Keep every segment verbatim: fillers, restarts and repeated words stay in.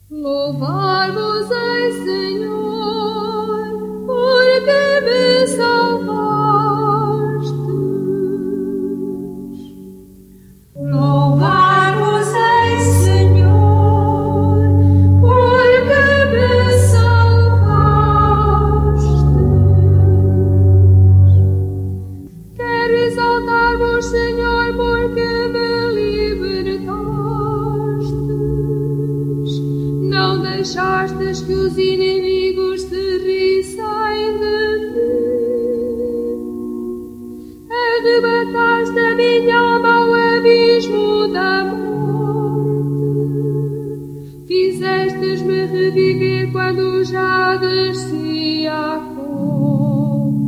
Louvar-vos-ei, Senhor, porque me salvastes. Louvar-vos-ei, Senhor, porque me salvastes. Quero exaltar-vos, Senhor, porque me libertastes. Não deixastes que os inimigos se rissem de ti. Arrebataste a minha alma ao abismo da morte. Fizestes-me reviver quando já descia a fome.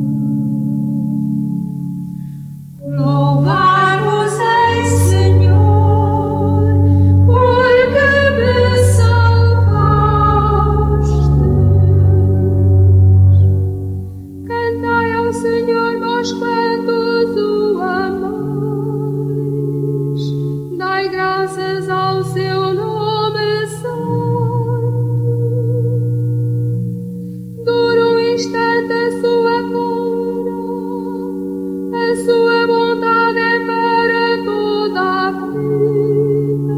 Louvar-vos-ei, Senhor, porque me salvastes. Cantai ao Senhor, vós quantos o amais. Dai graças ao seu nome santo. Dura um instante a sua cura, a sua bondade é para toda a vida.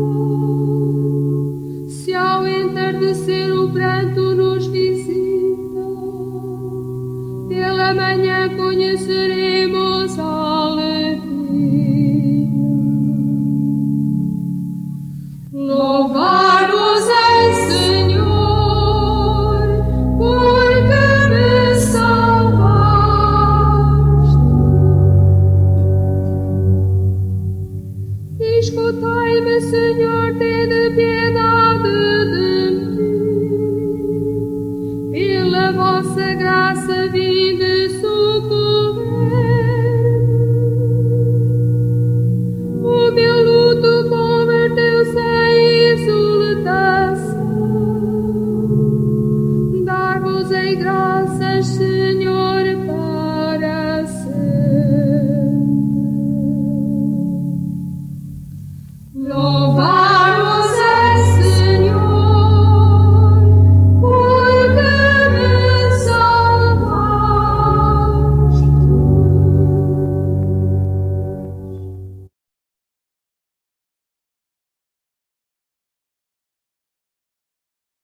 Se ao entardecer o pranto nos visita, pela manhã conheceremos